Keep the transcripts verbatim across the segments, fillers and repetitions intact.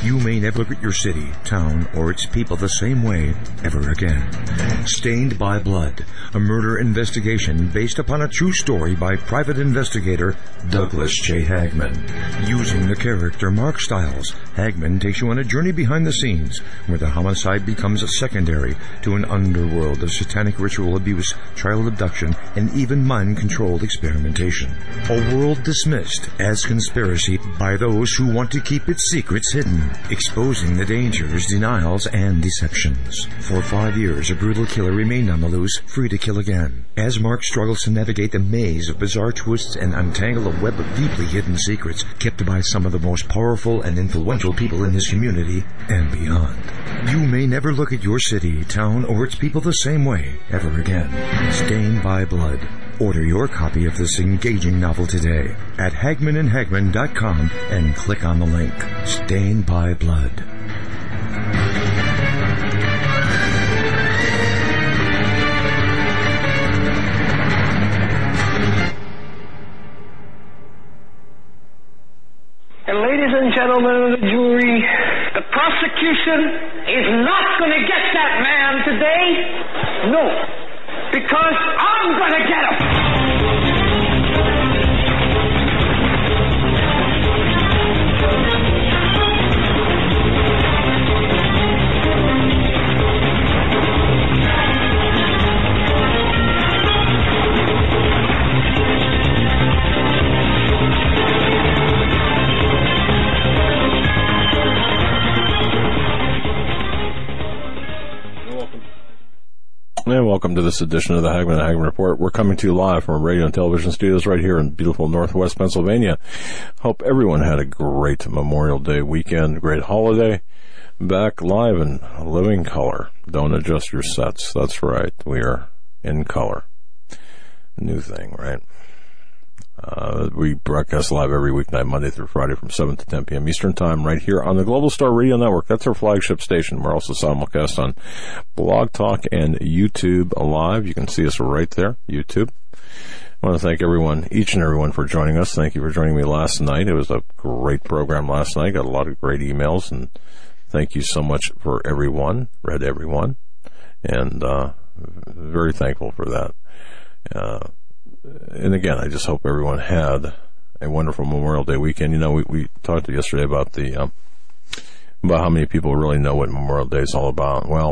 You may never look at your city, town, or its people the same way ever again. Stained by Blood, a murder investigation based upon a true story by private investigator Douglas J. Hagman. Using the character Mark Stiles, Hagman takes you on a journey behind the scenes where the homicide becomes a secondary to an underworld of satanic ritual abuse, child abduction, and even mind-controlled experimentation. A world dismissed as conspiracy by those who want to keep its secrets hidden, exposing the dangers, denials, and deceptions. For five years, a brutal killer remained on the loose, free to kill again. As Mark struggles to navigate the maze of bizarre twists and untangle a web of deeply hidden secrets kept by some of the most powerful and influential people in his community and beyond. You may never look at your city, town, or its people the same way ever again. Stained by Blood. Order your copy of this engaging novel today at Hagman and Hagman dot com and click on the link. Stained by Blood. And ladies and gentlemen of the jury, the prosecution is not going to get that man today. No. Because I'm going to get him! And welcome to this edition of the Hagman and Hagman Report. We're coming to you live from radio and television studios right here in beautiful Northwest Pennsylvania. Hope everyone had a great Memorial Day weekend, great holiday. Back live in living color. Don't adjust your sets. That's right. We are in color. New thing, right? Uh, we broadcast live every weeknight, Monday through Friday from seven to ten p.m. Eastern Time right here on the Global Star Radio Network. That's our flagship station. We're also simulcast on Blog Talk and YouTube Live. You can see us right there, YouTube. I want to thank everyone, each and everyone, for joining us. Thank you for joining me last night. It was a great program last night. Got a lot of great emails, and thank you so much for everyone. Read everyone, and uh, very thankful for that. Uh, And again, I just hope everyone had a wonderful Memorial Day weekend. You know, we, we talked yesterday about the um, about how many people really know what Memorial Day is all about. Well,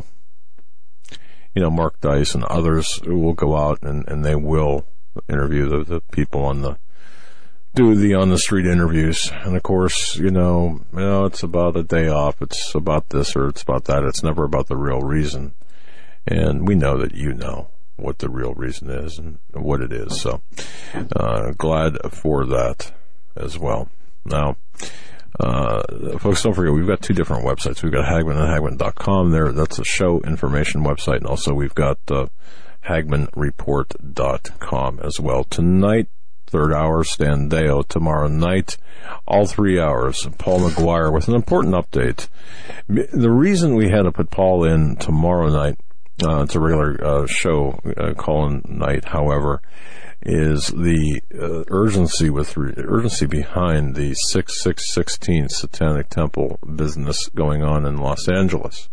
you know, Mark Dice and others will go out and, and they will interview the, the people on the do the on the street interviews. And of course, you know, you know, it's about a day off. It's about this or it's about that. It's never about the real reason. And we know that you know what the real reason is and what it is. So, uh, glad for that as well. Now, uh, folks, don't forget, we've got two different websites. We've got Hagman and Hagman dot com there. That's a show information website. And also we've got, uh, Hagman Report dot com as well. Tonight, third hour, Stan Deo. Tomorrow night, all three hours, Paul McGuire with an important update. The reason we had to put Paul in tomorrow night, Uh, it's a regular uh, show uh, call-in night, however, is the uh, urgency with re- urgency behind the six six sixteen Satanic Temple business going on in Los Angeles.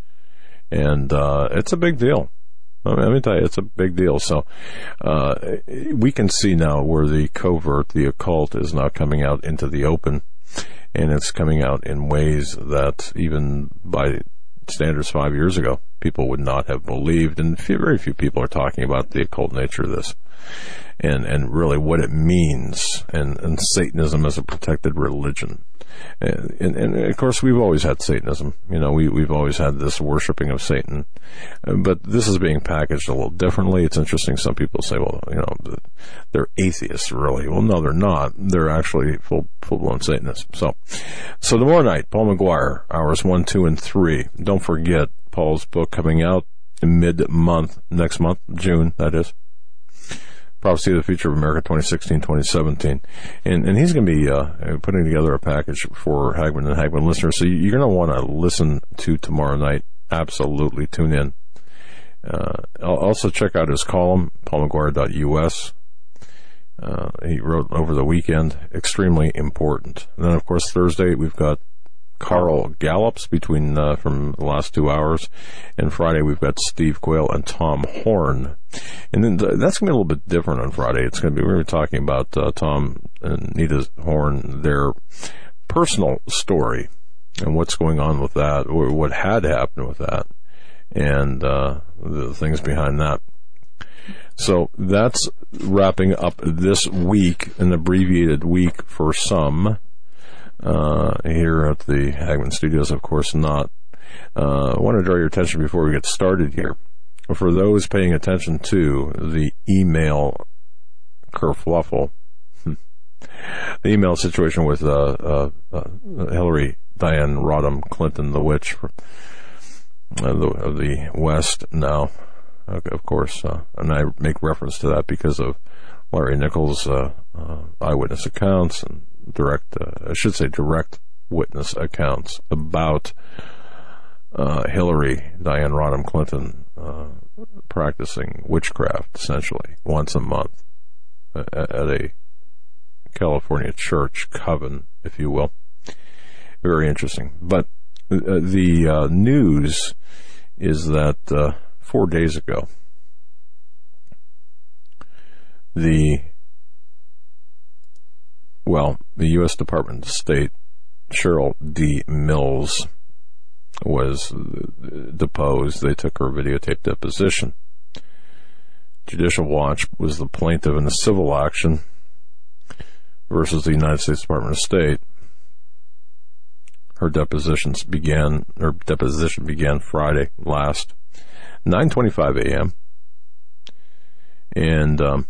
And uh, it's a big deal. I mean, let me tell you, it's a big deal. So uh, we can see now where the covert, the occult, is now coming out into the open, and it's coming out in ways that even by standards five years ago, people would not have believed, and few, very few people are talking about the occult nature of this, and and really what it means, and, and Satanism as a protected religion. And, and, and of course, we've always had Satanism. You know, we, we've always had this worshiping of Satan, but this is being packaged a little differently. It's interesting. Some people say, well, you know, they're atheists, really. Well, no, they're not. They're actually full, full-blown Satanists. So, so tomorrow night, Paul McGuire, hours one, two, and three. Don't forget Paul's book coming out in mid-month, next month, June, that is. Prophecy of the Future of America twenty sixteen twenty seventeen. And, and he's going to be uh, putting together a package for Hagman and Hagman listeners. So you're going to want to listen to tomorrow night. Absolutely tune in. Uh, also check out his column, paul mcguire dot u s. Uh, he wrote over the weekend. Extremely important. And then, of course, Thursday we've got Carl Carol Gallups between uh, from the last two hours. And Friday we've got Steve Quayle and Tom Horn. And then th- that's going to be a little bit different on Friday. It's going to be, we're going to be talking about uh, Tom and Nita Horn, their personal story and what's going on with that, or what had happened with that, and uh, the things behind that. So that's wrapping up this week, an abbreviated week for some, uh, here at the Hagmann Studios, of course not. Uh, I want to draw your attention before we get started here. For those paying attention to the email kerfluffle, the email situation with uh, uh, uh, Hillary Diane Rodham Clinton, the witch for, uh, the, of the West now, of course, uh, and I make reference to that because of Larry Nichols' uh, uh, eyewitness accounts and direct, uh, I should say direct witness accounts about uh, Hillary Diane Rodham Clinton uh, practicing witchcraft, essentially, once a month at, at a California church coven, if you will. Very interesting. But uh, the uh, news is that uh, four days ago, the, well, the U S Department of State, Cheryl D. Mills, was deposed. They took her videotape deposition. Judicial Watch was the plaintiff in the civil action versus the United States Department of State. Her depositions began, her deposition began Friday last, nine twenty-five a.m. And um,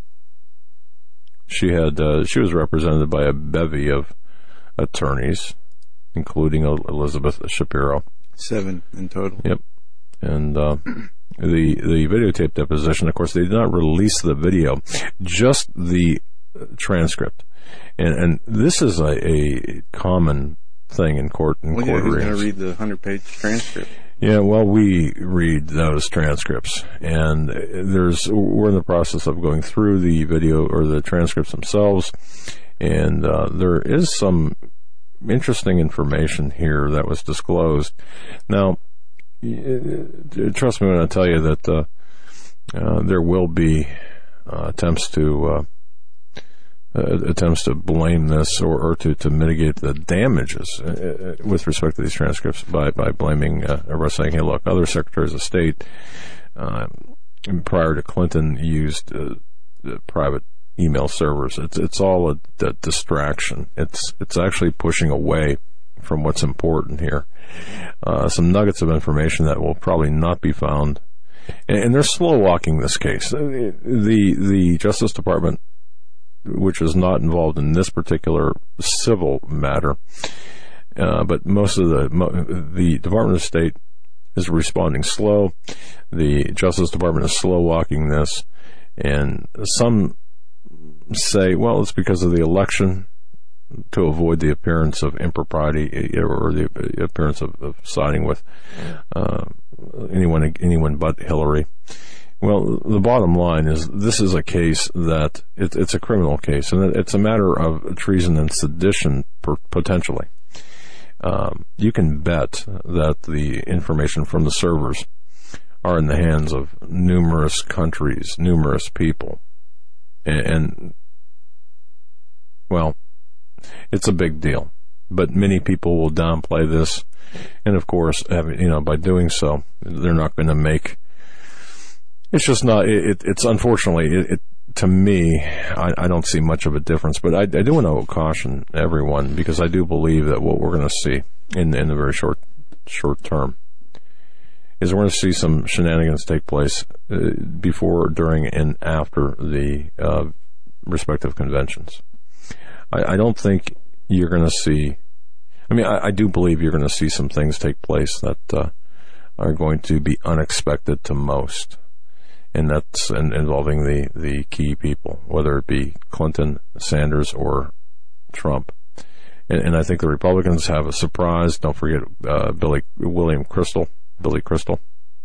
she had uh, she was represented by a bevy of attorneys, including Elizabeth Shapiro. Seven in total. Yep. And uh, the the videotape deposition, of course, they did not release the video, just the transcript. And and this is a, a common thing in court. In well, court yeah, who's rooms. going to read the hundred-page transcript? Yeah, well, we read those transcripts, and there's we're in the process of going through the video or the transcripts themselves, and uh, there is some interesting information here that was disclosed. Now, trust me when I tell you that uh, uh, there will be uh, attempts to uh, uh, attempts to blame this or, or to, to mitigate the damages uh, with respect to these transcripts by by blaming uh, or saying, hey, look, other secretaries of state uh, prior to Clinton used uh, private email servers. It's it's all a, a distraction. It's it's actually pushing away from what's important here. Uh, some nuggets of information that will probably not be found, and, and they're slow walking this case. The the Justice Department, which is not involved in this particular civil matter, uh, but most of the the Department of State is responding slow. The Justice Department is slow walking this, and some say, well, it's because of the election, to avoid the appearance of impropriety or the appearance of, of siding with uh, anyone anyone but Hillary. Well, the bottom line is this is a case that it, it's a criminal case, and it's a matter of treason and sedition per, potentially. Um, you can bet that the information from the servers are in the hands of numerous countries, numerous people, and, and well, it's a big deal, but many people will downplay this, and of course, you know, by doing so, they're not going to make. It's just not. It, it's unfortunately, it, it, to me, I, I don't see much of a difference. But I, I do want to caution everyone, because I do believe that what we're going to see in in the very short short term is we're going to see some shenanigans take place uh, before, during, and after the uh, respective conventions. I, I don't think you're going to see. I mean, I, I do believe you're going to see some things take place that uh, are going to be unexpected to most. And that's in, involving the, the key people, whether it be Clinton, Sanders, or Trump. And, and I think the Republicans have a surprise. Don't forget uh, Billy William Crystal, Billy Crystal.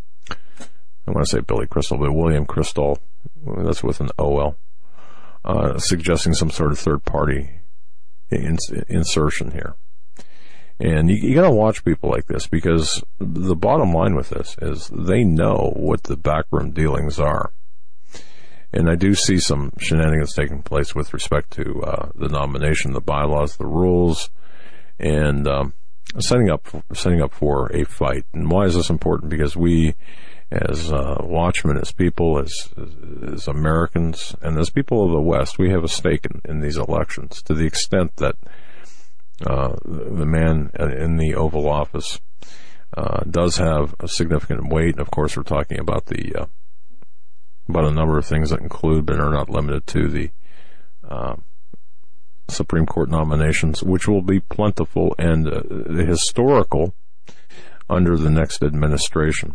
I want to say Billy Crystal, but William Crystal. That's with an O L. Uh, suggesting some sort of third party ins- insertion here. And you, you got to watch people like this, because the bottom line with this is they know what the backroom dealings are. And I do see some shenanigans taking place with respect to uh, the nomination, the bylaws, the rules, and um, setting up setting up for a fight. And why is this important? Because we, as uh, watchmen, as people, as as Americans, and as people of the West, we have a stake in, in these elections, to the extent that uh, the man in the Oval Office uh, does have a significant weight. And of course, we're talking about the uh, about a number of things that include, but are not limited to, the uh, Supreme Court nominations, which will be plentiful and uh, historical under the next administration.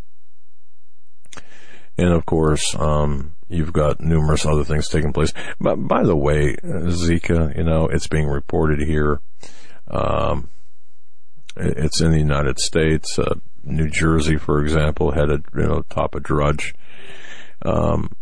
And of course, um, you've got numerous other things taking place. But by the way, Zika, you know, it's being reported here. Um, it's in the United States. Uh, New Jersey, for example, had a, you know, top a drudge. Um,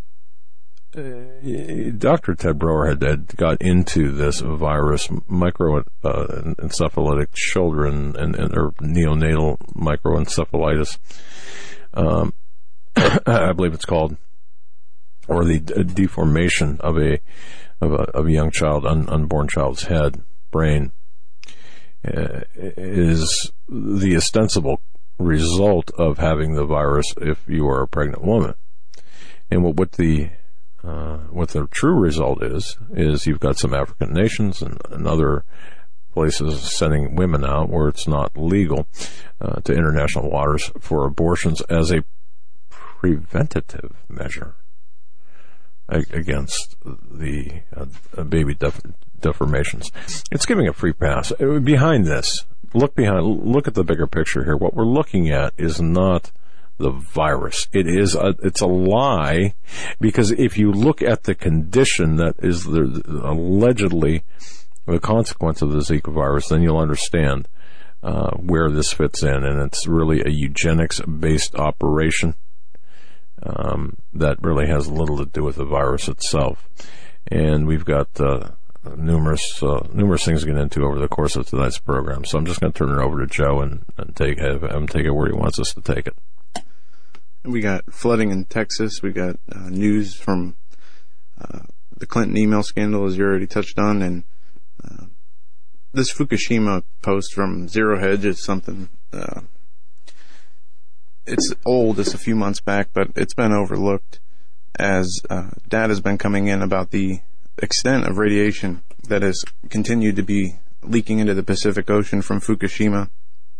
Doctor Ted Broer had, had got into this virus, microencephalitic uh, children, and, and or neonatal microencephalitis. Um, I believe it's called, or the d- deformation of a of a of a young child, un, unborn child's head, brain, uh, is the ostensible result of having the virus if you are a pregnant woman. And what, what the uh, what the true result is is you've got some African nations and, and other places sending women out where it's not legal uh, to international waters for abortions as a preventative measure against the uh, baby def- deformations. It's giving a free pass. Behind this, look behind, look at the bigger picture here. What we're looking at is not the virus. It is a, it's a lie, because if you look at the condition that is the, allegedly the consequence of the Zika virus, then you'll understand uh, where this fits in, and it's really a eugenics-based operation. Um, that really has little to do with the virus itself. And we've got uh, numerous uh, numerous things to get into over the course of tonight's program. So I'm just going to turn it over to Joe and, and take have him take it where he wants us to take it. We got flooding in Texas. We got uh, news from uh, the Clinton email scandal, as you already touched on. And uh, this Fukushima post from Zero Hedge is something... Uh, It's old, it's a few months back, but it's been overlooked as uh, data has been coming in about the extent of radiation that has continued to be leaking into the Pacific Ocean from Fukushima.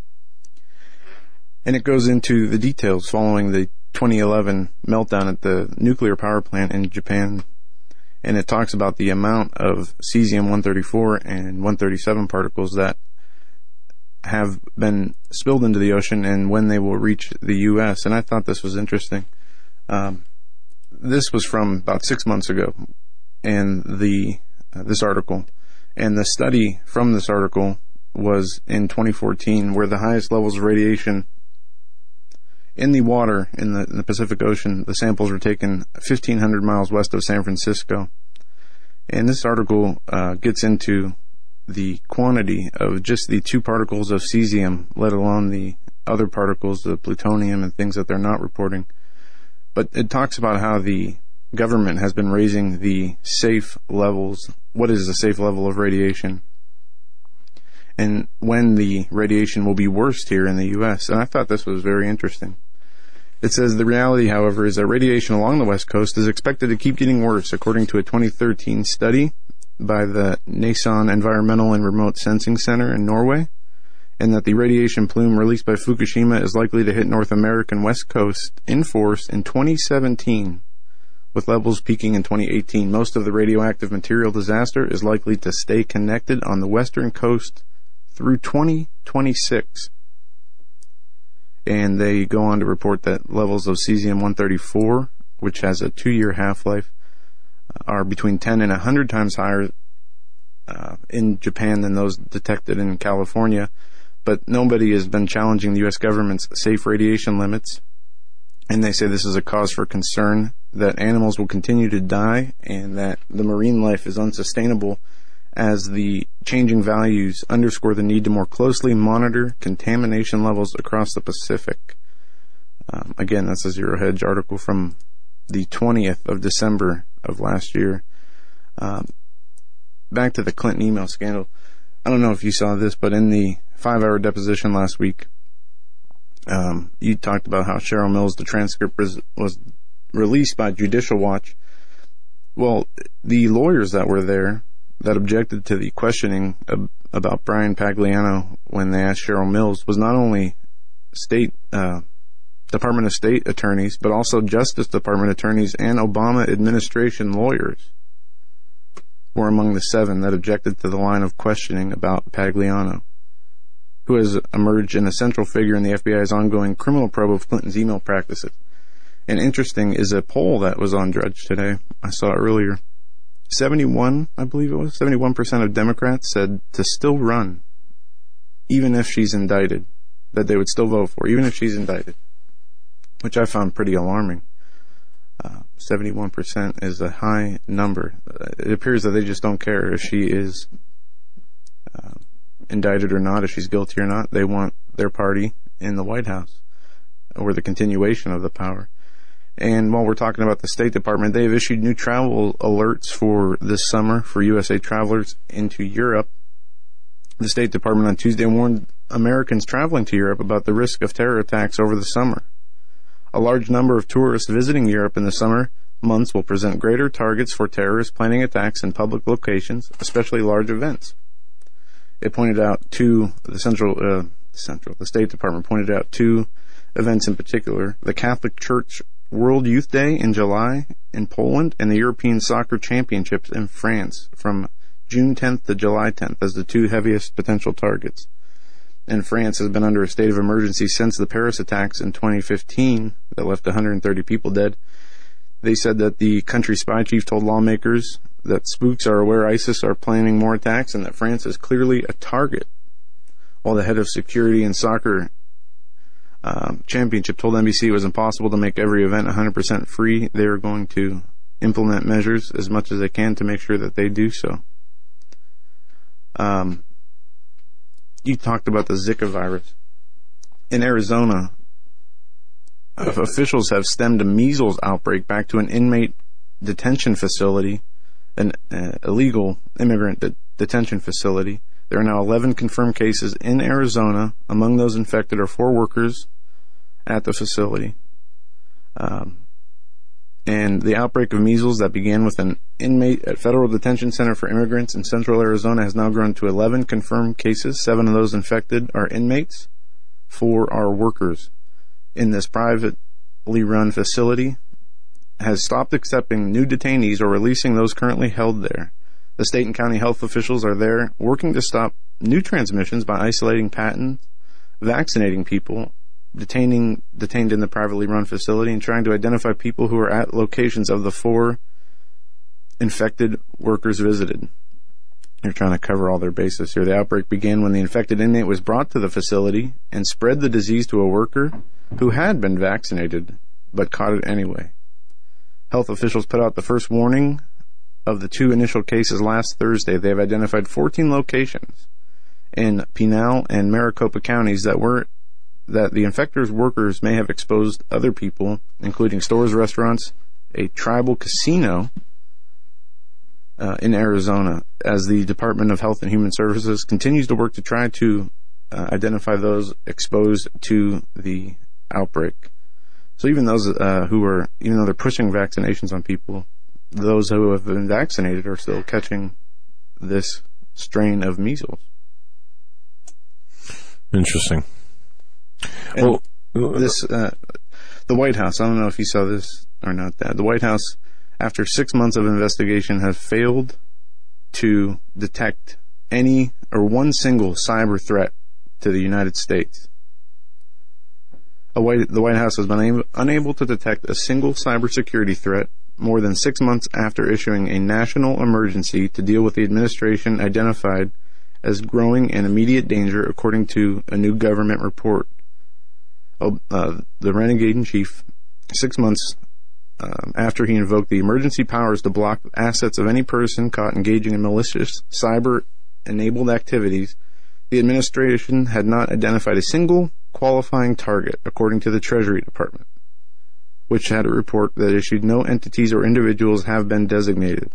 And it goes into the details following the twenty eleven meltdown at the nuclear power plant in Japan. And it talks about the amount of cesium one thirty-four and one thirty-seven particles that have been spilled into the ocean and when they will reach the U S. And I thought this was interesting. Um, this was from about six months ago, and the uh, this article, and the study from this article was in twenty fourteen, where the highest levels of radiation in the water in the, in the Pacific Ocean, the samples were taken fifteen hundred miles west of San Francisco. And this article uh, gets into the quantity of just the two particles of cesium, let alone the other particles, the plutonium and things that they're not reporting. But it talks about how the government has been raising the safe levels. What is the safe level of radiation? And when the radiation will be worst here in the U S. And I thought this was very interesting. It says the reality, however, is that radiation along the West Coast is expected to keep getting worse, according to a twenty thirteen study by the Nason Environmental and Remote Sensing Center in Norway, and that the radiation plume released by Fukushima is likely to hit North American West Coast in force in twenty seventeen, with levels peaking in twenty eighteen. Most of the radioactive material disaster is likely to stay connected on the western coast through twenty twenty-six. And they go on to report that levels of cesium one thirty-four, which has a two-year half-life, are between ten and one hundred times higher uh, in Japan than those detected in California. But nobody has been challenging the U S government's safe radiation limits. And they say this is a cause for concern, that animals will continue to die and that the marine life is unsustainable as the changing values underscore the need to more closely monitor contamination levels across the Pacific. Um, again, that's a Zero Hedge article from the twentieth of December of last year. Um, back to the Clinton email scandal. I don't know if you saw this, but in the five-hour deposition last week, um, you talked about how Cheryl Mills, the transcript was, was released by Judicial Watch. Well, the lawyers that were there that objected to the questioning ab- about Brian Pagliano when they asked Cheryl Mills was not only state uh, Department of State attorneys, but also Justice Department attorneys and Obama administration lawyers were among the seven that objected to the line of questioning about Pagliano, who has emerged in a central figure in the F B I's ongoing criminal probe of Clinton's email practices. And interesting is a poll that was on Drudge today. I saw it earlier. seventy-one, I believe it was, seventy-one percent of Democrats said to still run, even if she's indicted, that they would still vote for, even if she's indicted, which I found pretty alarming. Uh, seventy-one percent is a high number. Uh, it appears that they just don't care if she is uh, indicted or not, if she's guilty or not. They want their party in the White House, or the continuation of the power. And while we're talking about the State Department, they've issued new travel alerts for this summer for U S A travelers into Europe. The State Department on Tuesday warned Americans traveling to Europe about the risk of terror attacks over the summer. A large number of tourists visiting Europe in the summer months will present greater targets for terrorists planning attacks in public locations, especially large events. It pointed out two, the central, uh, central, the State Department pointed out two events in particular: the Catholic Church World Youth Day in July in Poland and the European Soccer Championships in France from June tenth to July tenth as the two heaviest potential targets. And France has been under a state of emergency since the Paris attacks in twenty fifteen that left one hundred thirty people dead. They said that the country's spy chief told lawmakers that spooks are aware ISIS are planning more attacks and that France is clearly a target. While the head of security and soccer um, championship told N B C it was impossible to make every event one hundred percent free, they are going to implement measures as much as they can to make sure that they do so. Um, you talked about the Zika virus. In Arizona, officials have stemmed a measles outbreak back to an inmate detention facility, an uh, illegal immigrant de- detention facility. There are now eleven confirmed cases in Arizona. Among those infected are four workers at the facility. Um, and the outbreak of measles that began with an inmate at Federal Detention Center for Immigrants in central Arizona has now grown to eleven confirmed cases. Seven of those infected are inmates. Four are workers. In this privately run facility has stopped accepting new detainees or releasing those currently held there. The state and county health officials are there working to stop new transmissions by isolating patents, vaccinating people detaining detained in the privately run facility, and trying to identify people who are at locations of the four infected workers visited. They're trying to cover all their bases here. The outbreak began when the infected inmate was brought to the facility and spread the disease to a worker who had been vaccinated but caught it anyway. Health officials put out the first warning of the two initial cases last Thursday. They have identified fourteen locations in Pinal and Maricopa counties that were that the infectors' workers may have exposed other people, including stores, restaurants, a tribal casino uh, in Arizona, as the Department of Health and Human Services continues to work to try to uh, identify those exposed to the outbreak. So even those uh, who are, even though they're pushing vaccinations on people, those who have been vaccinated are still catching this strain of measles. Interesting. And well, this, uh, the White House, I don't know if you saw this or not, that the White House, after six months of investigation, has failed to detect any or one single cyber threat to the United States. A White, the White House has been able, unable to detect a single cybersecurity threat more than six months after issuing a national emergency to deal with the administration identified as growing and immediate danger, according to a new government report. Uh, the renegade in chief, six months um, after he invoked the emergency powers to block assets of any person caught engaging in malicious cyber-enabled activities, the administration had not identified a single qualifying target, according to the Treasury Department, which had a report that issued no entities or individuals have been designated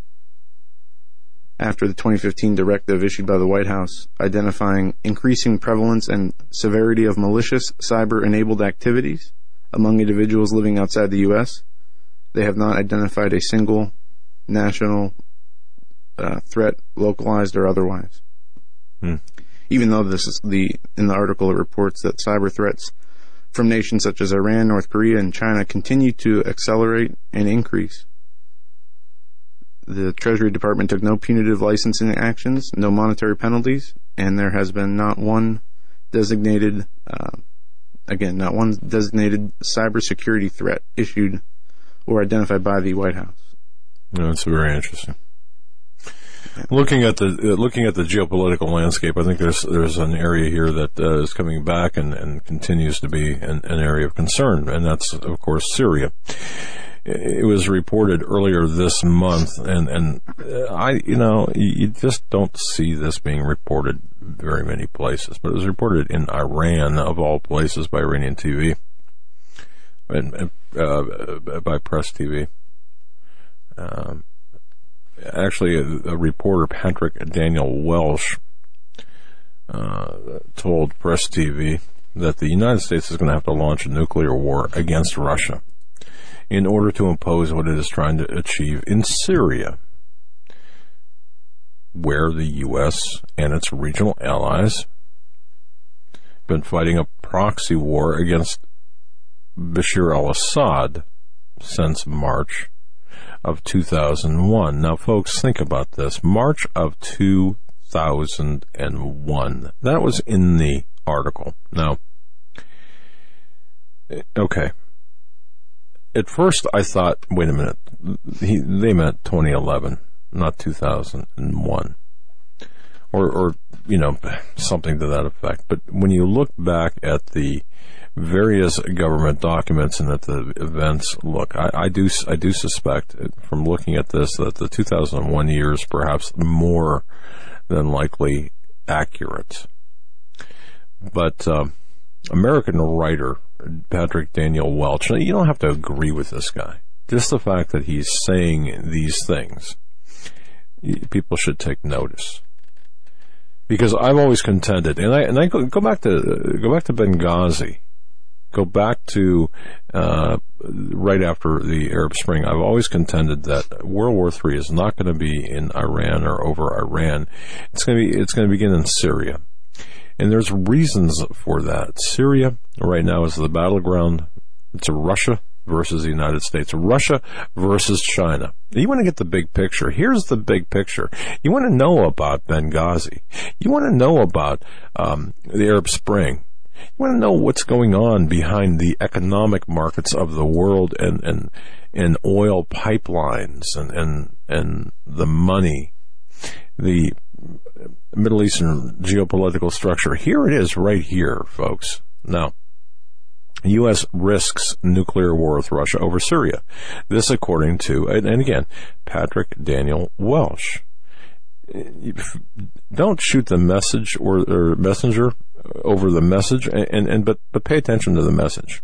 after the twenty fifteen directive issued by the White House identifying increasing prevalence and severity of malicious cyber-enabled activities among individuals living outside the U S. They have not identified a single national uh, threat, localized or otherwise. Hmm. Even though this is the in the article it reports that cyber threats from nations such as Iran, North Korea, and China continue to accelerate and increase. The Treasury Department took no punitive licensing actions, no monetary penalties, and there has been not one designated, uh, again, not one designated cybersecurity threat issued or identified by the White House. No, that's very interesting. Looking at the uh, looking at the geopolitical landscape, I think there's there's an area here that uh, is coming back and, and continues to be an, an area of concern, and that's of course Syria. It was reported earlier this month, and and I you know you just don't see this being reported very many places, but it was reported in Iran of all places by Iranian T V and uh, by Press T V. Um, Actually, a, a reporter, Patrick Daniel Welsh, uh, told Press T V that the United States is going to have to launch a nuclear war against Russia in order to impose what it is trying to achieve in Syria, where the U S and its regional allies have been fighting a proxy war against Bashar al-Assad since March of two thousand one. Now, folks, think about this. March of two thousand one. That was in the article. Now, okay. At first, I thought, wait a minute, he, they meant twenty eleven, not two thousand one. Or, or, you know, something to that effect. But when you look back at the various government documents and at the events, look, I, I do I do suspect from looking at this that the two thousand one year is perhaps more than likely accurate. But um, American writer Patrick Daniel Welch, you don't have to agree with this guy. Just the fact that he's saying these things, people should take notice. Because I've always contended, and I and I go, go back to go back to Benghazi. Go back to uh, right after the Arab Spring. I've always contended that World War Three is not going to be in Iran or over Iran. It's going to be it's going to begin in Syria, and there's reasons for that. Syria right now is the battleground. It's a Russia versus the United States, Russia versus China. You want to get the big picture. Here's the big picture. You want to know about Benghazi. You want to know about um, the Arab Spring. You want to know what's going on behind the economic markets of the world and, and, and oil pipelines and, and, and the money, the Middle Eastern geopolitical structure. Here it is right here, folks. Now, U S risks nuclear war with Russia over Syria. This according to, and, and again, Patrick Daniel Welsh. Don't shoot the message or, or messenger over the message, and, and, and but, but pay attention to the message.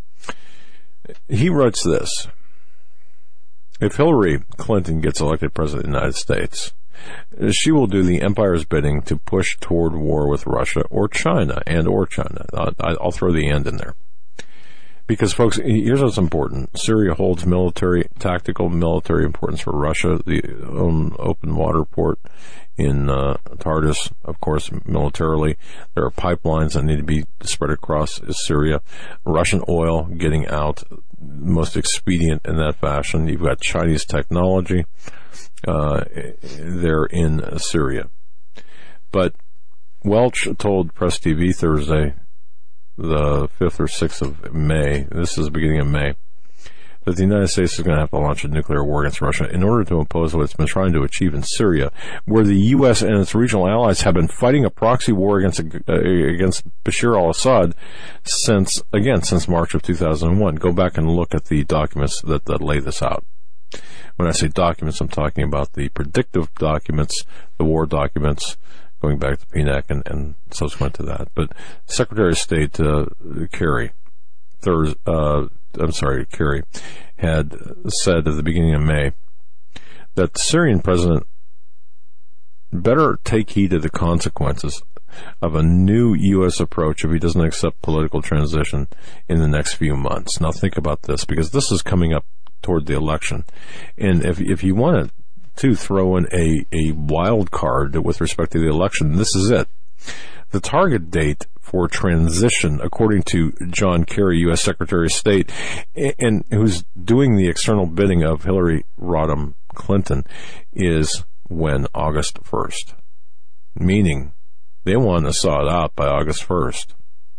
He writes this: if Hillary Clinton gets elected president of the United States, she will do the empire's bidding to push toward war with Russia or China, and or China. I'll, I'll throw the and in there. Because, folks, here's what's important. Syria holds military, tactical military importance for Russia. The um, open water port in uh, Tartus, of course, militarily. There are pipelines that need to be spread across Syria. Russian oil getting out, most expedient in that fashion. You've got Chinese technology uh, there in Syria. But Welch told Press T V Thursday, the fifth or sixth of May, this is the beginning of May, that the United States is going to have to launch a nuclear war against Russia in order to impose what it's been trying to achieve in Syria, where the U S and its regional allies have been fighting a proxy war against uh, against Bashar al-Assad since, again, since March of two thousand one. Go back and look at the documents that, that lay this out. When I say documents, I'm talking about the predictive documents, the war documents, going back to P N A C and, and subsequent to that. But Secretary of State uh, Kerry, Thurs, uh, I'm sorry, Kerry, had said at the beginning of May that the Syrian president better take heed of the consequences of a new U S approach if he doesn't accept political transition in the next few months. Now think about this, because this is coming up toward the election. And if if you want to throw in a, a wild card with respect to the election, this is it. The target date for transition, according to John Kerry, U S Secretary of State, and who's doing the external bidding of Hillary Rodham Clinton, is when? August first. Meaning they want Assad out by August first.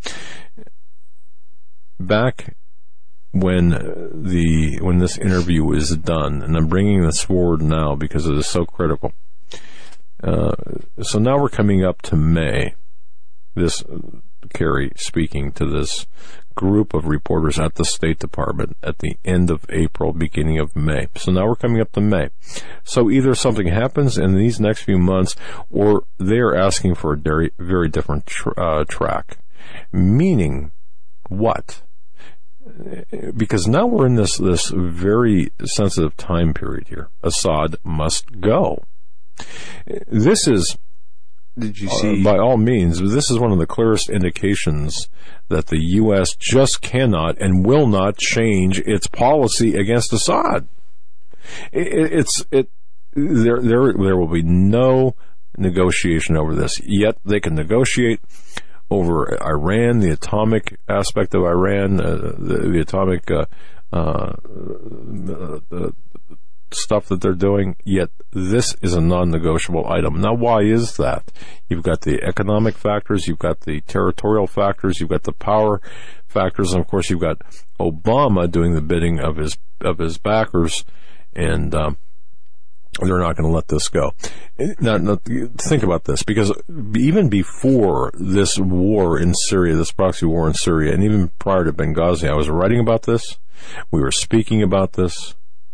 Back when the when this interview is done, and I'm bringing this forward now because it is so critical. Uh, so now we're coming up to May. This uh, Kerry speaking to this group of reporters at the State Department at the end of April, beginning of May. So now we're coming up to May. So either something happens in these next few months, or they're asking for a very, very different tr- uh, track. Meaning what? Because now we're in this, this very sensitive time period here. Assad must go. This is, Did you see? Uh, by all means, this is one of the clearest indications that the U S just cannot and will not change its policy against Assad. It, it's it there there there will be no negotiation over this. Yet they can negotiate over Iran, the atomic aspect of Iran, uh, the, the atomic uh, uh, the, the stuff that they're doing, yet this is a non-negotiable item. Now, why is that? You've got the economic factors, you've got the territorial factors, you've got the power factors, and of course you've got Obama doing the bidding of his of his backers, and um, they're not going to let this go. Now, now, think about this, because even before this war in Syria, this proxy war in Syria, and even prior to Benghazi, I was writing about this, we were speaking about this.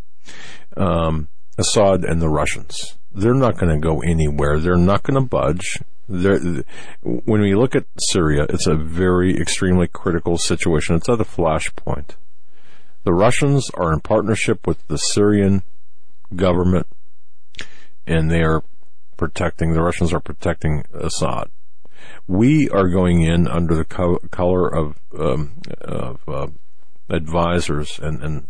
Um, Assad and the Russians, they're not going to go anywhere. They're not going to budge. They're, when we look at Syria, it's a very extremely critical situation. It's at a flashpoint. The Russians are in partnership with the Syrian government, and they are protecting, the Russians are protecting Assad. We are going in under the co- color of, um, of uh, advisors and, and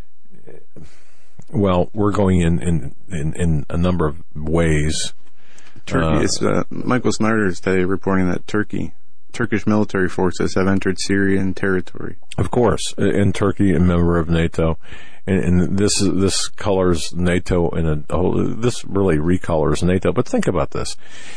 Well, we're going in, in, in, in a number of ways. Turkey. Uh, it's uh, Michael Snyder is today reporting that Turkey, Turkish military forces have entered Syrian territory. Of course, and Turkey, a member of NATO, and, and this this colors NATO in a whole. This really recolors NATO. But think about this: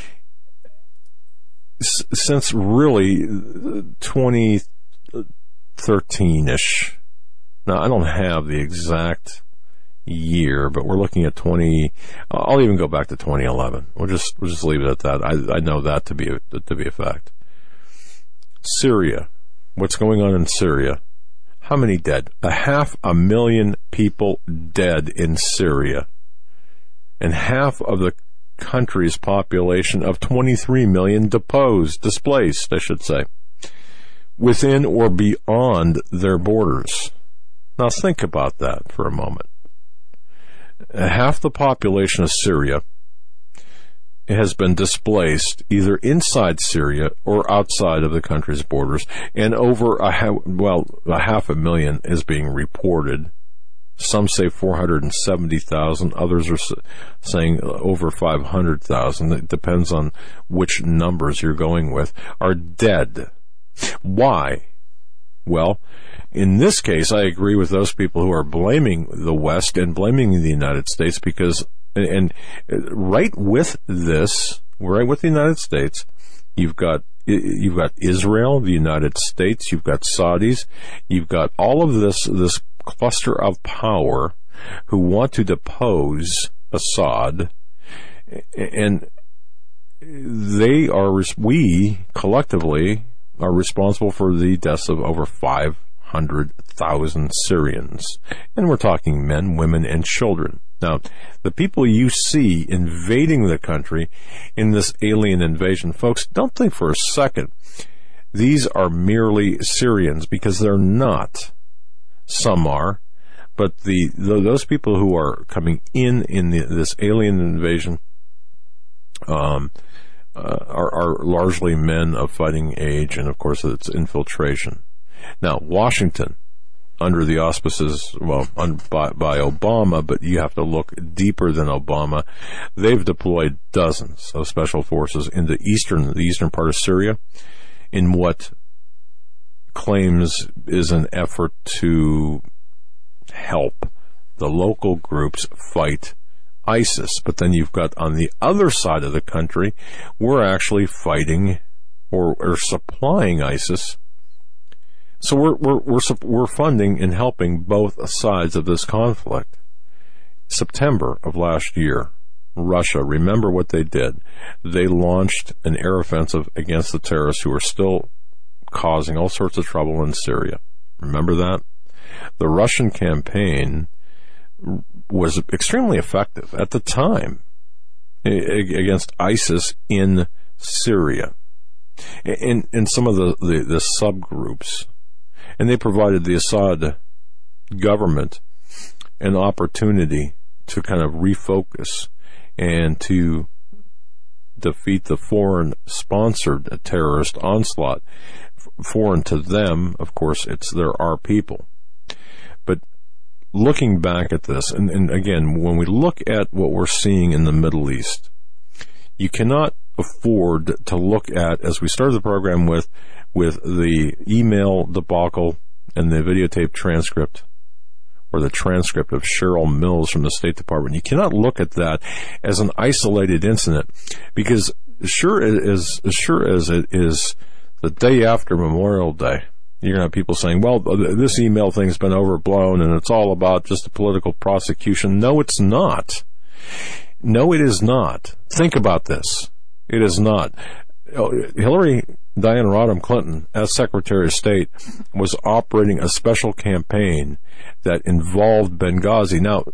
S- since really twenty thirteen-ish. Now, I don't have the exact year, but we're looking at twenty. I'll even go back to twenty eleven. We'll just we'll just leave it at that. I I know that to be a, to be a fact. Syria, what's going on in Syria? How many dead? A half a million people dead in Syria, and half of the country's population of twenty-three million deposed, displaced, I should say, within or beyond their borders. Now think about that for a moment. Half the population of Syria has been displaced either inside Syria or outside of the country's borders, and over a ha- well, a half a million is being reported. Some say four hundred seventy thousand, others are saying over five hundred thousand. It depends on which numbers you're going with, are dead. Why? Well, in this case, I agree with those people who are blaming the West and blaming the United States because, and, and right with this, right with the United States, you've got you've got Israel, the United States, you've got Saudis, you've got all of this this cluster of power who want to depose Assad, and they are, we collectively are responsible for the deaths of over five hundred thousand Syrians. And we're talking men, women, and children. Now, the people you see invading the country in this alien invasion, folks, don't think for a second these are merely Syrians, because they're not. Some are. But the, the those people who are coming in in the, this alien invasion um, uh, are, are largely men of fighting age, and of course it's infiltration. Now, Washington, under the auspices, well, un, by, by Obama, but you have to look deeper than Obama, they've deployed dozens of special forces into eastern the eastern part of Syria in what claims is an effort to help the local groups fight ISIS. But then you've got on the other side of the country, we're actually fighting or, or supplying ISIS. So we're, we're, we're, we're funding and helping both sides of this conflict. September of last year, Russia, remember what they did. They launched an air offensive against the terrorists who are still causing all sorts of trouble in Syria. Remember that? The Russian campaign was extremely effective at the time against ISIS in Syria and, and some of the, the, the subgroups. And they provided the Assad government an opportunity to kind of refocus and to defeat the foreign-sponsored terrorist onslaught. Foreign to them, of course, it's there are people. But looking back at this, and, and again, when we look at what we're seeing in the Middle East, you cannot afford to look at, as we started the program with, with the email debacle and the videotape transcript, or the transcript of Cheryl Mills from the State Department. You cannot look at that as an isolated incident, because sure as, as sure as it is the day after Memorial Day, you're going to have people saying, well, this email thing's been overblown and it's all about just a political prosecution. No, it's not. No, it is not. Think about this. It is not. Hillary Diane Rodham Clinton, as Secretary of State, was operating a special campaign that involved Benghazi. Now,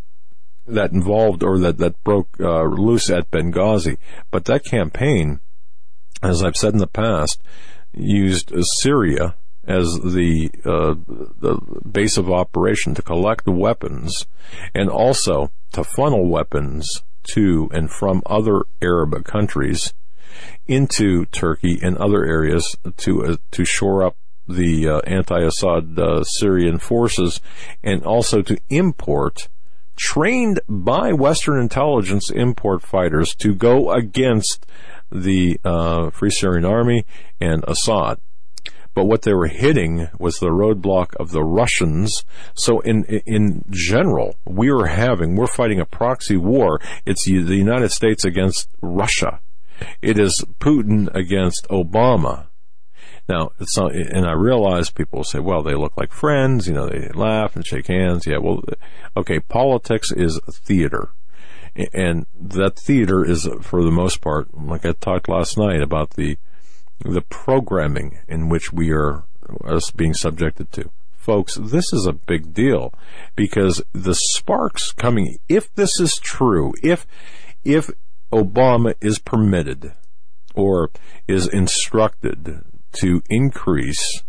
that involved, or that, that broke uh, loose at Benghazi. But that campaign, as I've said in the past, used Syria as the uh, the base of operation to collect weapons and also to funnel weapons to and from other Arab countries into Turkey and other areas to uh, to shore up the uh, anti-Assad uh, Syrian forces, and also to import trained by Western intelligence import fighters to go against the uh, Free Syrian Army and Assad. But what they were hitting was the roadblock of the Russians. So in in general, we are having, we're fighting a proxy war. It's the United States against Russia. It is Putin against Obama. Now, it's not, and I realize people will say, well, they look like friends, you know, they laugh and shake hands. Yeah, well, okay, politics is theater. And that theater is, for the most part, like I talked last night about the the programming in which we are us being subjected to. Folks, this is a big deal, because the sparks coming, if this is true, if if Obama is permitted or is instructed to increase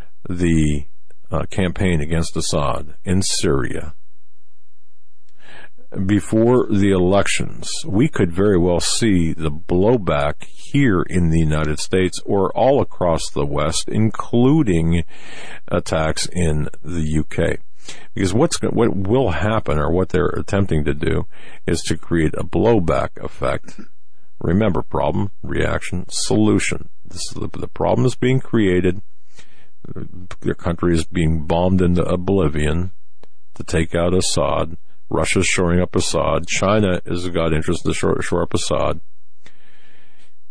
the uh, campaign against Assad in Syria before the elections, we could very well see the blowback here in the United States or all across the West, including attacks in the U K. Because what's what will happen, or what they're attempting to do, is to create a blowback effect. Remember, problem, reaction, solution. This is the, the problem is being created. Their country is being bombed into oblivion to take out Assad. Russia's shoring up Assad. China has got interest to shore, shore up Assad.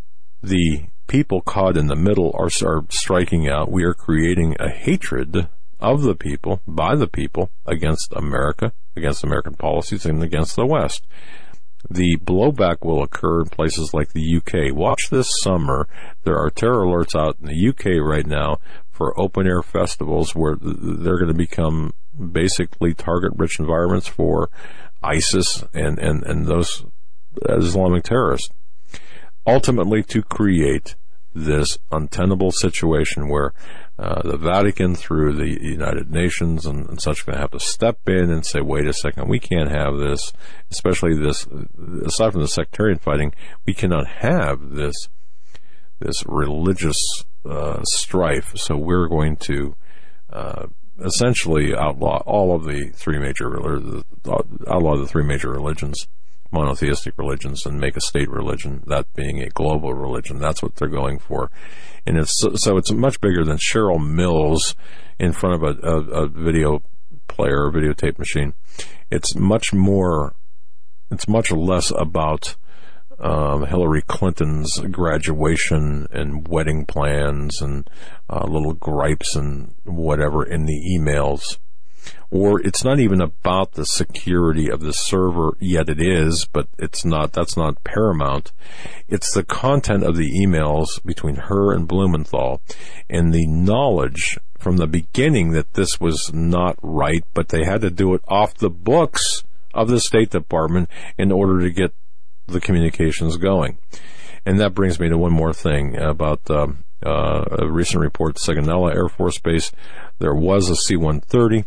The people caught in the middle are, are striking out. We are creating a hatred of the people, by the people, against America, against American policies, and against the West. The blowback will occur in places like the U K. Watch this summer. There are terror alerts out in the U K right now for open-air festivals where they're going to become basically target-rich environments for ISIS and, and, and those Islamic terrorists. Ultimately, to create this untenable situation where uh, the Vatican, through the United Nations and, and such, are going to have to step in and say, wait a second, we can't have this, especially this, aside from the sectarian fighting, we cannot have this this religious uh, strife, so we're going to uh, essentially outlaw all of the three major, or the, outlaw the three major religions, monotheistic religions, and make a state religion, that being a global religion. That's what they're going for. And it's so, so it's much bigger than Cheryl Mills in front of a, a, a video player, a videotape machine. It's much more, it's much less about um, Hillary Clinton's graduation and wedding plans and uh, little gripes and whatever in the emails. Or it's not even about the security of the server, yet it is, but it's not, that's not paramount. It's the content of the emails between her and Blumenthal and the knowledge from the beginning that this was not right, but they had to do it off the books of the State Department in order to get the communications going. And that brings me to one more thing about um, uh, a recent report, Sigonella Air Force Base. There was a C one thirty.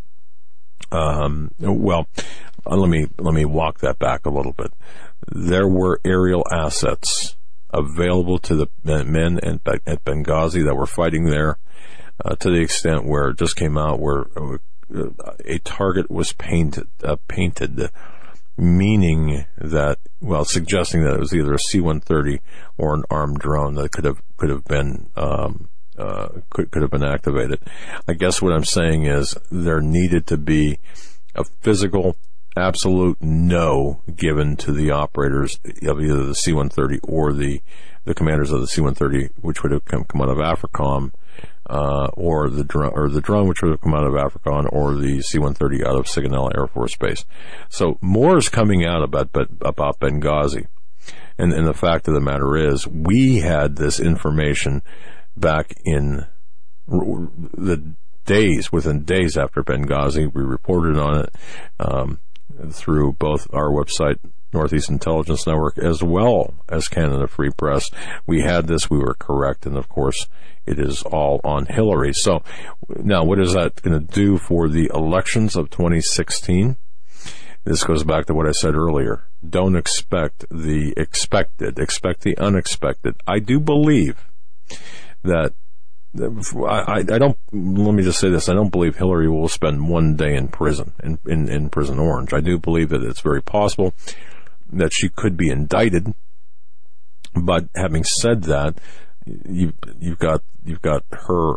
Um, well, uh, let me, let me walk that back a little bit. There were aerial assets available to the men at, at Benghazi that were fighting there, uh, to the extent where it just came out where uh, a target was painted, uh, painted, meaning that, well, suggesting that it was either a C one thirty or an armed drone that could have, could have been, um, Uh, could could have been activated. I guess what I'm saying is there needed to be a physical, absolute no given to the operators of either the C one thirty or the the commanders of the C one thirty, which would have come, come out of AFRICOM, uh, or the drone, or the drone which would have come out of AFRICOM, or the C one thirty out of Sigonella Air Force Base. So more is coming out about but about Benghazi, and and the fact of the matter is we had this information back in the days, within days after Benghazi. We reported on it um, through both our website, Northeast Intelligence Network, as well as Canada Free Press. We had this, we were correct, and of course it is all on Hillary. So now what is that going to do for the elections of twenty sixteen? This goes back to what I said earlier. Don't expect the expected, expect the unexpected. I do believe that I, I don't, let me just say this, I don't believe Hillary will spend one day in prison, in, in, in Prison Orange. I do believe that it's very possible that she could be indicted, but having said that, you, you've got, you've got her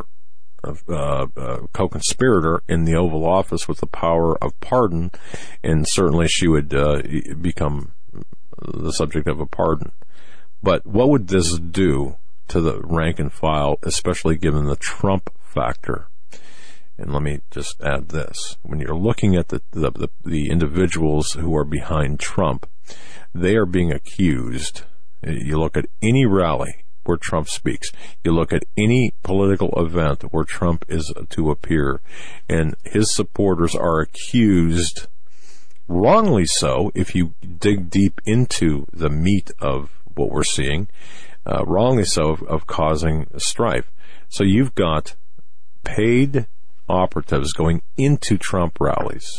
uh, uh, co-conspirator in the Oval Office with the power of pardon, and certainly she would uh, become the subject of a pardon. But what would this do to the rank and file, especially given the Trump factor? And let me just add this. When you're looking at the, the, the, the individuals who are behind Trump, they are being accused. You look at any rally where Trump speaks. You look at any political event where Trump is to appear, and his supporters are accused, wrongly so, if you dig deep into the meat of what we're seeing, Uh, wrongly so, of, of causing strife. So you've got paid operatives going into Trump rallies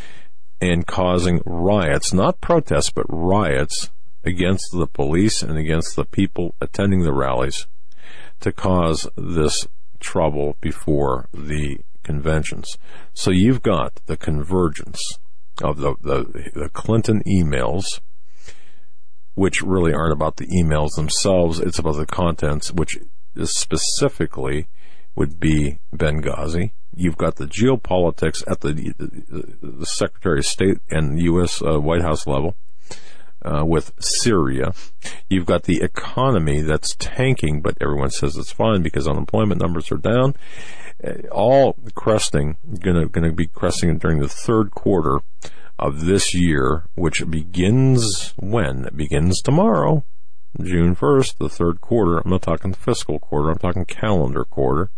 and causing riots, not protests, but riots against the police and against the people attending the rallies to cause this trouble before the conventions. So you've got the convergence of the, the, the Clinton emails, which really aren't about the emails themselves. It's about the contents, which is specifically would be Benghazi. You've got the geopolitics at the, the, the Secretary of State and U S uh, White House level, uh, with Syria. You've got the economy that's tanking, but everyone says it's fine because unemployment numbers are down. Uh, all cresting, gonna, gonna be cresting during the third quarter of this year, which begins when? It begins tomorrow, June first, the third quarter. I'm not talking fiscal quarter, I'm talking calendar quarter.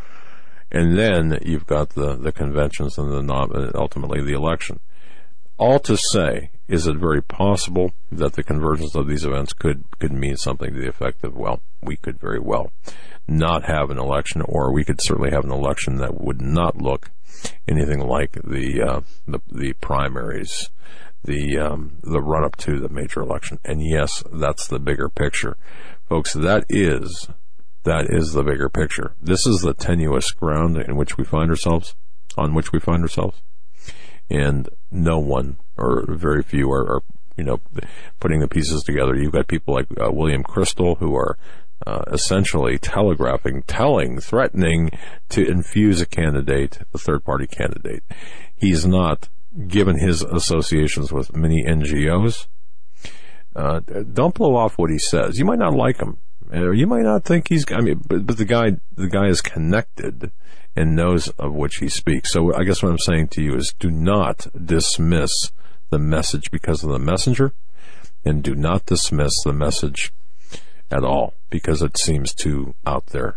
And then you've got the, the conventions and the ultimately the election. All to say, is it very possible that the convergence of these events could, could mean something to the effect of, well, we could very well not have an election, or we could certainly have an election that would not look anything like the uh, the, the primaries, the um, the run up to the major election. And yes, that's the bigger picture, folks. That is that is the bigger picture. This is the tenuous ground in which we find ourselves, on which we find ourselves, and no one or very few are, are you know putting the pieces together. You've got people like uh, William Kristol who are Uh, essentially telegraphing, telling, threatening to infuse a candidate, a third-party candidate. He's not, given his associations with many N G Os. Uh, don't blow off what he says. You might not like him. You might not think he's, I mean, but, but the guy, the guy is connected and knows of which he speaks. So I guess what I'm saying to you is do not dismiss the message because of the messenger, and do not dismiss the message at all, because it seems too out there.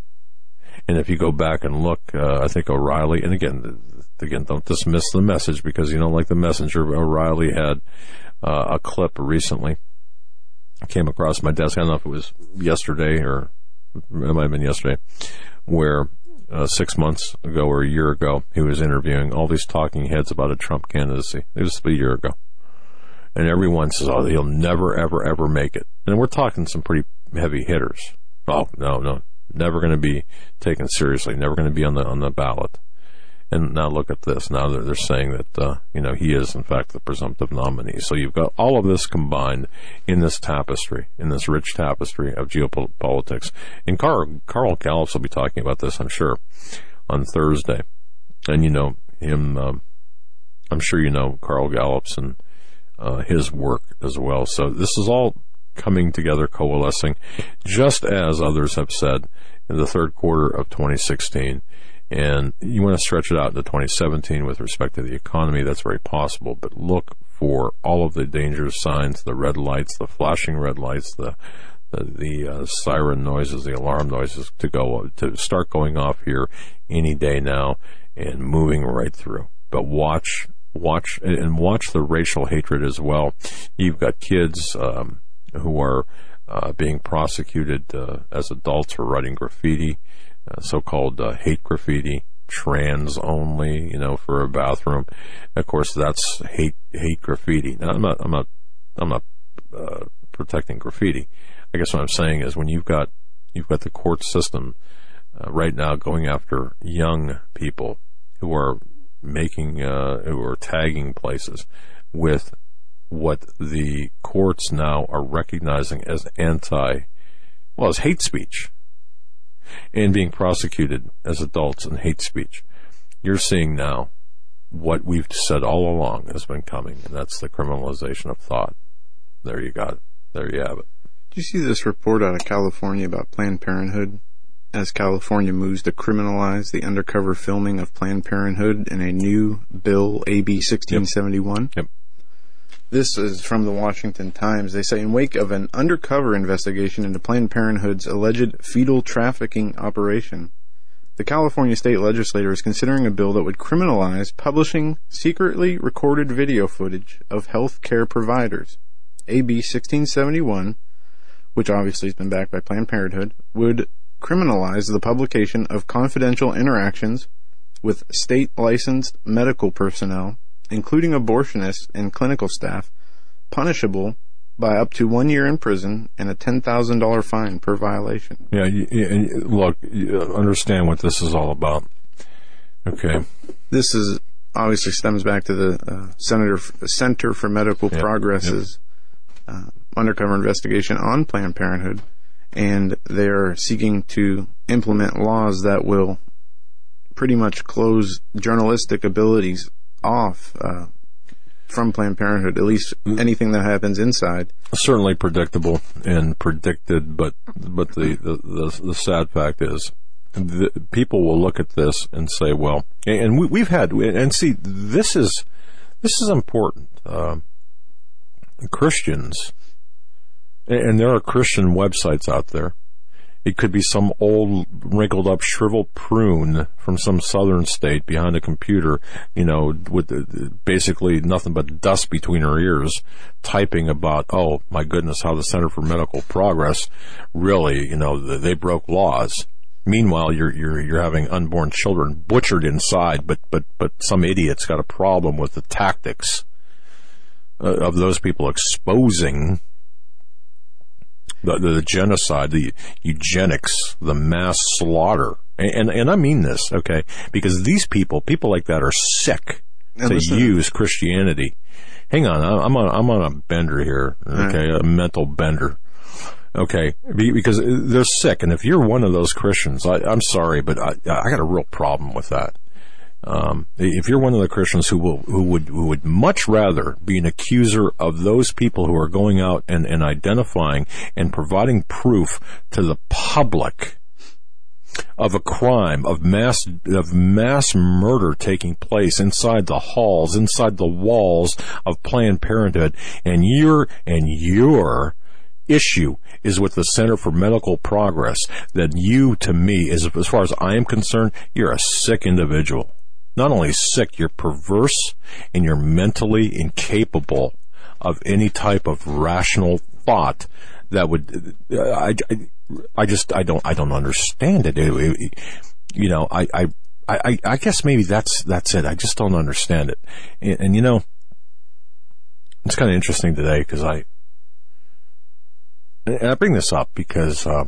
And if you go back and look, uh, I think O'Reilly, and again, again, don't dismiss the message because you don't like the messenger. O'Reilly had uh, a clip recently. Came across my desk. I don't know if it was yesterday or it might have been yesterday, where uh, six months ago or a year ago, he was interviewing all these talking heads about a Trump candidacy. It was a year ago. And everyone says, oh, he'll never, ever, ever make it. And we're talking some pretty heavy hitters. Oh, no, no, never going to be taken seriously, never going to be on the on the ballot. And now look at this. Now they're, they're saying that, uh, you know, he is, in fact, the presumptive nominee. So you've got all of this combined in this tapestry, in this rich tapestry of geopolitics. And Carl, Carl Gallups will be talking about this, I'm sure, on Thursday. And, you know, him, um, I'm sure you know Carl Gallups and Uh, his work as well. So this is all coming together, coalescing, just as others have said in the third quarter of twenty sixteen. And you want to stretch it out into twenty seventeen with respect to the economy. That's very possible. But look for all of the danger signs, the red lights, the flashing red lights, the the, the uh, siren noises, the alarm noises to go to start going off here any day now and moving right through. But watch. Watch and watch the racial hatred as well. You've got kids um, who are uh, being prosecuted uh, as adults for writing graffiti, uh, so-called uh, hate graffiti, trans only, you know, for a bathroom. Of course, that's hate hate graffiti. Now, I'm not I'm not I'm not uh, protecting graffiti. I guess what I'm saying is when you've got you've got the court system uh, right now going after young people who are making, uh, who are tagging places with what the courts now are recognizing as anti, well, as hate speech, and being prosecuted as adults in hate speech. You're seeing now what we've said all along has been coming, and that's the criminalization of thought. There you got it. There you have it. Did you see this report out of California about Planned Parenthood? As California moves to criminalize the undercover filming of Planned Parenthood in a new bill, A B sixteen seventy-one. Yep. Yep. This is from the Washington Times. They say, in wake of an undercover investigation into Planned Parenthood's alleged fetal trafficking operation, the California state legislature is considering a bill that would criminalize publishing secretly recorded video footage of health care providers. A B sixteen seventy-one, which obviously has been backed by Planned Parenthood, would criminalize the publication of confidential interactions with state-licensed medical personnel, including abortionists and clinical staff, punishable by up to one year in prison and a ten thousand dollars fine per violation. Yeah, you, you, look, you understand what this is all about. Okay. This is obviously stems back to the uh, Senator Center for Medical yep. Progress's yep. Uh, undercover investigation on Planned Parenthood. And they're seeking to implement laws that will pretty much close journalistic abilities off. Uh, from Planned Parenthood, at least anything that happens inside. Certainly predictable and predicted, but but the, the, the, the sad fact is the, people will look at this and say, well, and we, we've had, and see, this is, this is important. Uh, Christians, and there are Christian websites out there. It could be some old, wrinkled up, shriveled prune from some southern state behind a computer, you know, with basically nothing but dust between her ears, typing about, oh, my goodness, how the Center for Medical Progress really, you know, they broke laws. Meanwhile, you're you're you're having unborn children butchered inside, but but but some idiot's got a problem with the tactics of those people exposing The, the, the genocide, the eugenics, the mass slaughter. And, and, and I mean this, okay? Because these people, people like that are sick and to listen. use Christianity. Hang on, I'm on, I'm on a bender here, okay? Right. A mental bender. Okay, because they're sick. And if you're one of those Christians, I, I'm sorry, but I, I got a real problem with that. Um, if you're one of the Christians who will, who would, who would much rather be an accuser of those people who are going out and, and identifying and providing proof to the public of a crime, of mass, of mass murder taking place inside the halls, inside the walls of Planned Parenthood, and your, and your issue is with the Center for Medical Progress, then you, to me, as, as far as I am concerned, you're a sick individual. Not only sick, you're perverse and you're mentally incapable of any type of rational thought that would, I, I, I just, I don't, I don't understand it. It, it you know, I, I, I, I guess maybe that's, that's it. I just don't understand it. And, and you know, it's kind of interesting today because I, and I bring this up because, um,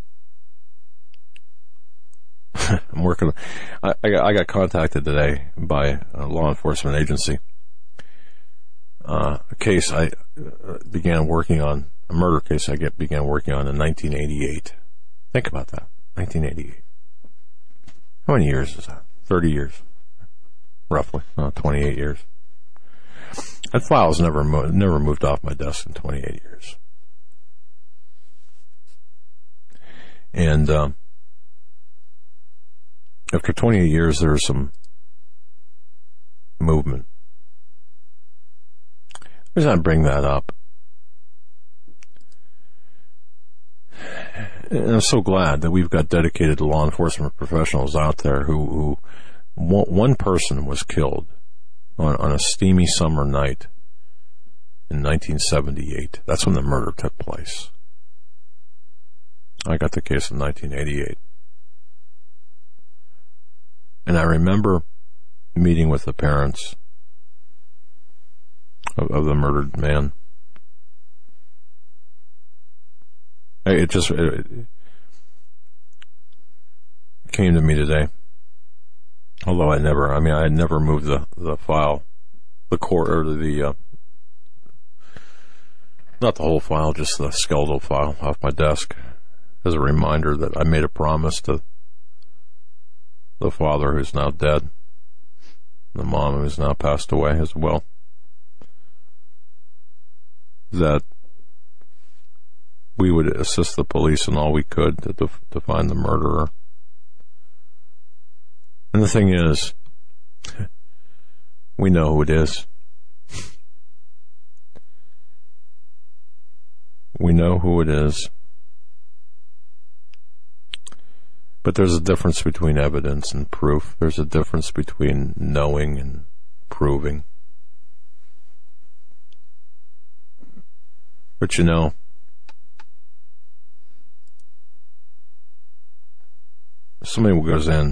I'm working. I, I, got, I got contacted today by a law enforcement agency. Uh, a case I uh, began working on, a murder case I get began working on in nineteen eighty-eight. Think about that, nineteen eighty-eight. How many years is that? Thirty years, roughly. No, twenty-eight years. That file's never mo- never moved off my desk in twenty-eight years. And um, after twenty-eight years, there's some movement. The reason I bring that up, and I'm so glad that we've got dedicated law enforcement professionals out there who, who one person was killed on, on a steamy summer night in nineteen seventy-eight. That's when the murder took place. I got the case in nineteen eighty-eight. And I remember meeting with the parents of, of the murdered man. It just it came to me today. Although I never, I mean, I had never moved the, the file, the core, or the, uh, not the whole file, just the skeletal file off my desk as a reminder that I made a promise to the father who's now dead, the mom who's now passed away as well, that we would assist the police in all we could to, to, to find the murderer. And the thing is, we know who it is. We know who it is. But there's a difference between evidence and proof. There's a difference between knowing and proving. But you know, somebody goes in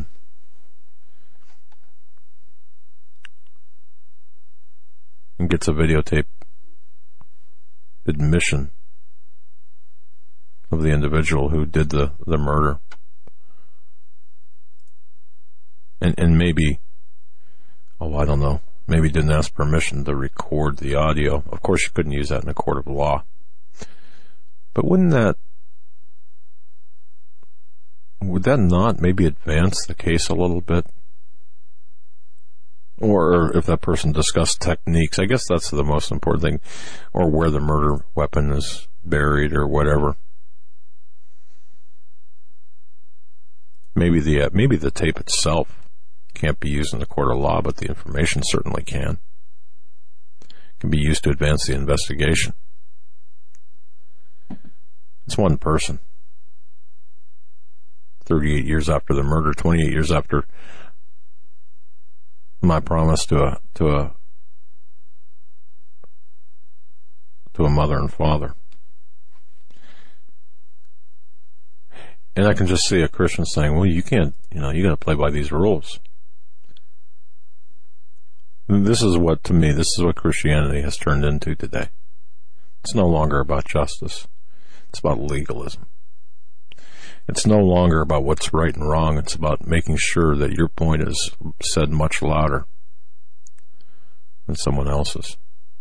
and gets a videotape admission of the individual who did the, the murder. And, and maybe, oh, I don't know, maybe didn't ask permission to record the audio. Of course, you couldn't use that in a court of law. But wouldn't that, would that not maybe advance the case a little bit? Or if that person discussed techniques. I guess that's the most important thing. Or where the murder weapon is buried or whatever. Maybe the, uh, maybe the tape itself can't be used in the court of law, but the information certainly can. It can be used to advance the investigation. It's one person. thirty-eight years after the murder, twenty-eight years after my promise to a to a to a mother and father. And I can just see a Christian saying, well, you can't, you know, you got to play by these rules. And this is what, to me, this is what Christianity has turned into today. It's no longer about justice. It's about legalism. It's no longer about what's right and wrong. It's about making sure that your point is said much louder than someone else's.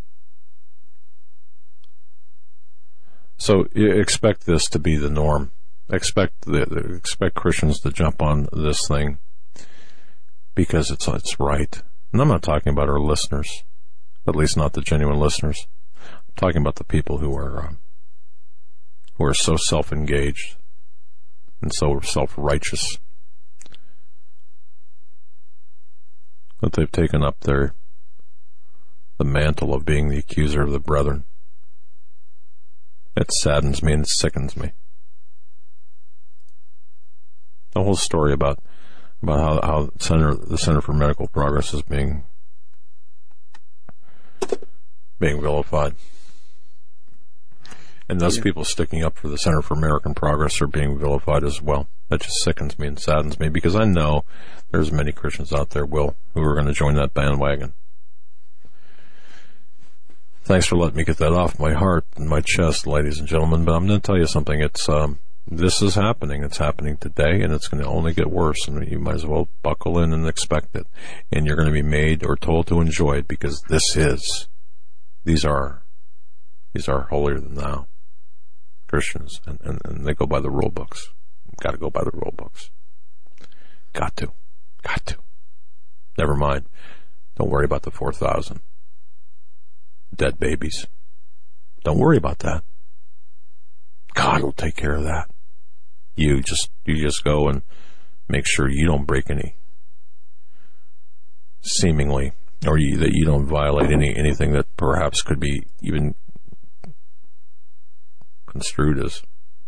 So you expect this to be the norm. Expect the, the expect Christians to jump on this thing because it's it's right. And I'm not talking about our listeners, at least not the genuine listeners. I'm talking about the people who are uh, who are so self-engaged and so self-righteous that they've taken up their the mantle of being the accuser of the brethren. It saddens me and it sickens me. The whole story about about how, how Center, the Center for Medical Progress is being being vilified. And those yeah. people sticking up for the Center for American Progress are being vilified as well. That just sickens me and saddens me because I know there's many Christians out there, Will, who are going to join that bandwagon. Thanks for letting me get that off my heart and my chest, ladies and gentlemen. But I'm going to tell you something. It's um, this is happening. It's happening today, and it's going to only get worse. And you might as well buckle in and expect it. And you're going to be made or told to enjoy it because this is. These are. These are holier than thou Christians, and, and, and they go by the rule books. Got to go by the rule books. Got to. Got to. Never mind. Don't worry about the four thousand dead babies. Don't worry about that. God will take care of that. You just you just go and make sure you don't break any seemingly, or you, that you don't violate any anything that perhaps could be even construed as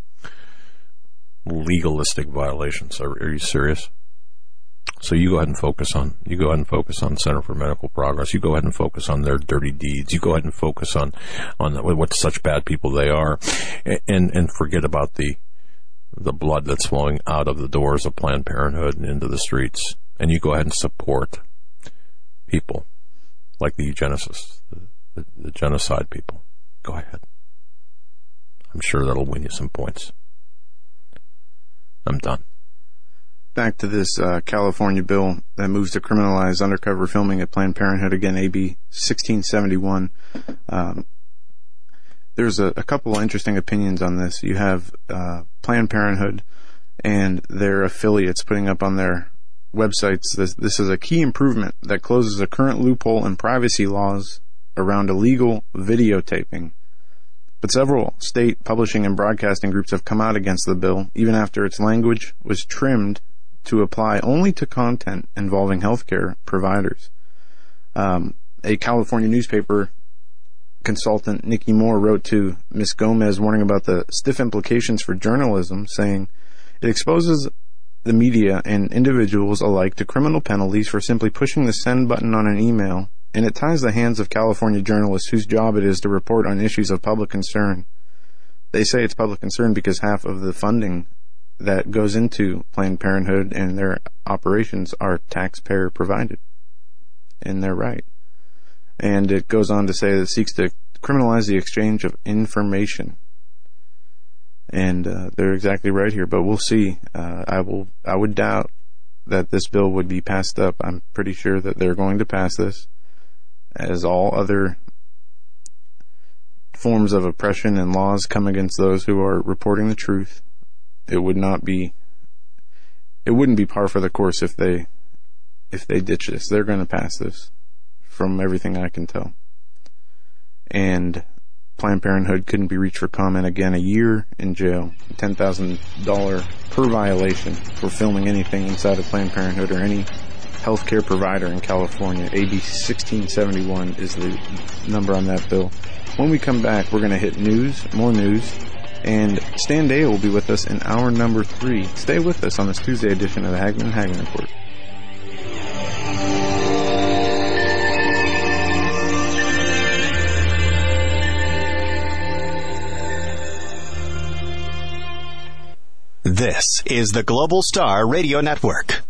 legalistic violations. Are, are you serious? So you go ahead and focus on, you go ahead and focus on Center for Medical Progress. You go ahead and focus on their dirty deeds. You go ahead and focus on, on what such bad people they are, and, and forget about the, the blood that's flowing out of the doors of Planned Parenthood and into the streets. And you go ahead and support people like the eugenicists, the, the, the genocide people. Go ahead. I'm sure that'll win you some points. I'm done. Back to this uh, California bill that moves to criminalize undercover filming at Planned Parenthood, again, A B sixteen seventy-one. Um, there's a, a couple of interesting opinions on this. You have uh, Planned Parenthood and their affiliates putting up on their websites, this, this is a key improvement that closes a current loophole in privacy laws around illegal videotaping. But several state publishing and broadcasting groups have come out against the bill, even after its language was trimmed to apply only to content involving healthcare providers. Um, a California newspaper consultant, Nikki Moore, wrote to Miz Gomez warning about the stiff implications for journalism, saying it exposes the media and individuals alike to criminal penalties for simply pushing the send button on an email, and it ties the hands of California journalists whose job it is to report on issues of public concern. They say it's public concern because half of the funding that goes into Planned Parenthood and their operations are taxpayer provided. And they're right. And it goes on to say that it seeks to criminalize the exchange of information. And uh, they're exactly right here, but we'll see. Uh, I will. I would doubt that this bill would be passed up. I'm pretty sure that they're going to pass this, as all other forms of oppression and laws come against those who are reporting the truth. It would not be, it wouldn't be par for the course if they if they ditch this. They're going to pass this, from everything I can tell. And Planned Parenthood couldn't be reached for comment again. A year in jail, ten thousand dollars per violation for filming anything inside of Planned Parenthood or any healthcare provider in California. A B sixteen seventy-one is the number on that bill. When we come back, we're going to hit news, more news, and Stan Day will be with us in hour number three. Stay with us on this Tuesday edition of the Hagmann and Hagmann Report. This is the Global Star Radio Network.